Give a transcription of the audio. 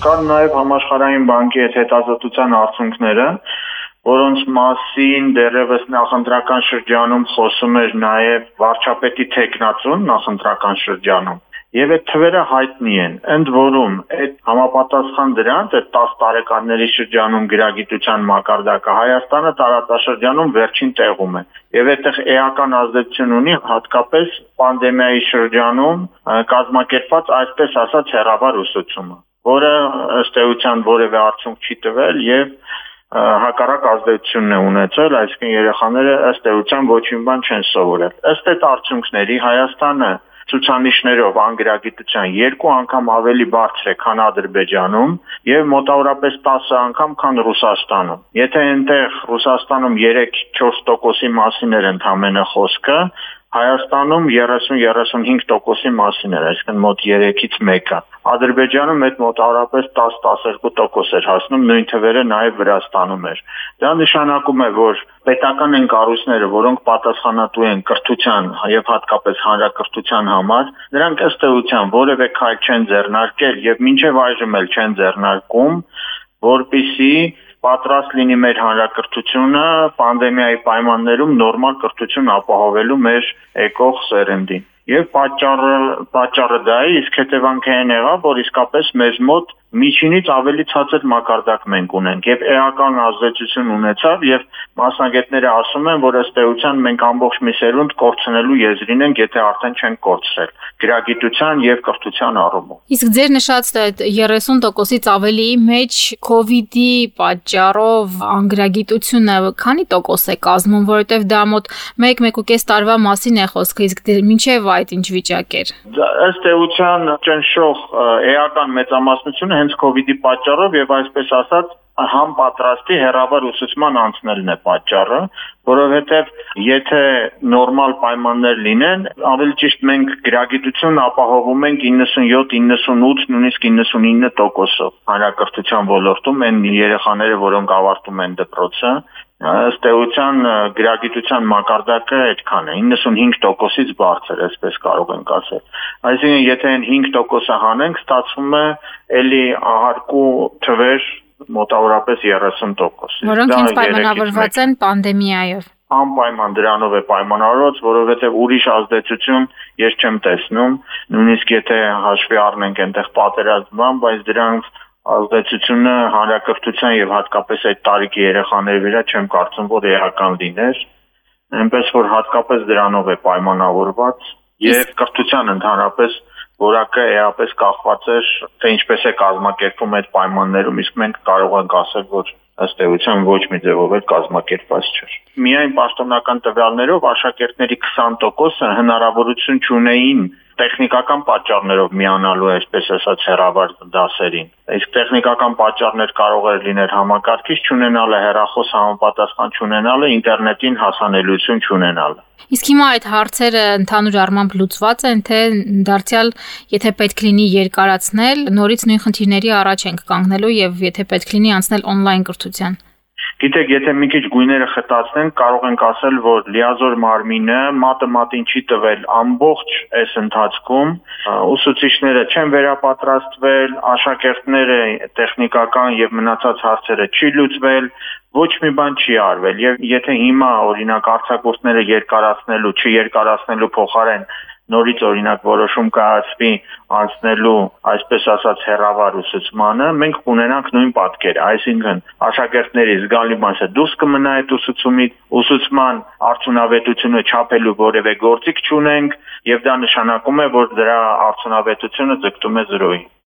Կան նաև համաշխարհային բանկի այդ հետազոտության արդյունքները, որոնց մասին դեռևս նախընտրական շրջանում խոսում էր նաև վարչապետի թեկնածուն նախընտրական շրջանում։ Եվ այդ թվերը հայտնի են, ընդ որում այդ համապատասխան դրանց այդ 10 տարեկանների շրջանում գրագիտության մակարդակը Հայաստանը տարածաշրջանում վերջին տեղում է։ Եվ այդտեղ էական ազդեցություն ունի հատկապես պանդեմիայի շրջանում կազմակերպված այսպես ասած հեռավար ուսուցումը, որը ըստ էության որևէ արդյունք չի տվել եւ հակառակ ազդեցությունն է ունեցել, այսինքն երեխաները ըստ էության ոչ մի բան չեն սովորել։ Ըստ այդ արդյունքների Հայաստանը ցուցանիշներով անգրագիտության 2 անգամ ավելի բարձր է, քան Ադրբեջանում եւ մոտավորապես 10 անգամ, քան Ռուսաստանում։ Եթե այնտեղ Ռուսաստանում 3-4% մասին էր ընդամենը խոսքը, Հայաստանում 30-35% մասին էր, այսինքն մոտ 3-ից 1-ը։ Ադրբեջանում այդ մոտավորապես 10-12% էր հասնում, նույն թվերը նաև Վրաստանում էր։ Դա նշանակում է, որ պետական են կառույցները, որոնք պատասխանատու են կրթության եւ հատկապես հանրակրթության համար, նրանք ըստ էության որևէ քայլ չեն ձեռնարկել եւ մինչեւ այժմ էլ չեն ձեռնարկում, որպեսզի պատրաստ լինի մեր հանրակրթությունը պանդեմիայի պայմաններում նորմալ կրթություն ապահովելու մեր եկող սերնդին։ Եվ պատճառը դա է, իսկ հետևանքը այն եղավ, որ իսկապես մեզ մոտ միջինից ավելի ցածր մակարդակ մենք ունենք եւ էական ազդեցություն ունեցավ եւ մասնագետները ասում են, որ ըստ էության մենք ամբողջ մի սերունդ կորցնելու եզրին ենք, եթե արդեն չենք կորցրել գրագիտության եւ կրթության առումով։ Իսկ ձեր նշած այդ 30%-ից ավելի մեջ COVID-ի պատճառով անգրագիտությունը քանի տոկոս է կազմում, որովհետեւ դա մոտ 1-1.5 տարվա մասին է խոսքը, իսկ մինչեւ այդ ինչ վիճակ էր։ Ըստ էության ճնշող էական մեծամասնությունը հենց COVID-ի պատճառով եւ այսպես ասած համապատրաստի հեռավար ուսուցման անցնելն է պատճառը, որովհետև եթե նորմալ պայմաններ լինեն, ավելի ճիշտ մենք գրագիտություն ապահովում ենք 97-98, նույնիսկ 99%-ով հանրակրթության ոլորտում այն երեխաները, որոնք ավարտում են դպրոցը, ըստ էության գրագիտության մակարդակը այդքան է, 95%-ից բարձր, այսպես կարող ենք ասել։ Այսինքն, եթե այն 5%-ը հանենք, ստացվում է էլի ահարկու թվեր մոտավորապես 30%։ Որոնք հենց պայմանավորված են պանդեմիայով։ Անպայման դրանով է պայմանավորված, որովհետև ուրիշ ազդեցություն ես չեմ տեսնում, նույնիսկ եթե հաշվի առնենք այնտեղ պատերազմը, բայց դրանց ազդեցությունը հանրակրթության եւ հատկապես այդ տարիքի երեխաների վրա չեմ կարծում, որ էական լիներ, այնպես որ հատկապես դրանով է պայմանավորված եւ կրթության ընդհանրապես որակը էապես կախված էր, թե ինչպես է կազմակերպվում այդ պայմաններում, իսկ մենք կարող ենք ասել, որ ըստ էության ոչ մի ձևով էլ կազմակերպված չէր։ Միայն պաշտոնական տվյալներով աշակերտների 20%-ը հնարավորություն չունեին տեխնիկական պատճառներով միանալու, այսպես ասած, հեռավար դասերին։ Իսկ տեխնիկական պատճառներ կարող էր լինել համակարգիչ չունենալը, հեռախոս համապատասխան չունենալը, ինտերնետին հասանելիություն չունենալը։ Իսկ հիմա այդ հարցերը ընդհանուր առմամբ լուծված են, թե դարձյալ, եթե պետք լինի երկարացնել, նորից նույն խնդիրների առաջ ենք կանգնելու եւ եթե պետք լինի անցնել on-line կրթության։ Գիտեք, եթե մի քիչ գույները խտացնենք, կարող ենք ասել, որ լիազոր մարմինը մատը մատին չի տվել ամբողջ այս ընթացքում, ուսուցիչները չեն վերապատրաստվել, աշակերտները տեխնիկական եւ մնացած հարցերը չի լուծվել, ոչ մի բան չի արվել եւ եթե հիմա օրինակ արձակուրդները երկարացնելու փոխարեն նորից օրինակ որոշում կայացվի անցնելու, այսպես ասած, հեռավար ուսուցմանը, մենք կունենանք նույն պատկերը, այսինքն աշակերտների զգալի մասը դուրս կմնա այդ ուսուցման արդյունավետությունը չափելու որևէ գործիք չունենք եւ դա նշանակում է, որ դրա արդյունավետությունը ձգտում է 0-ի։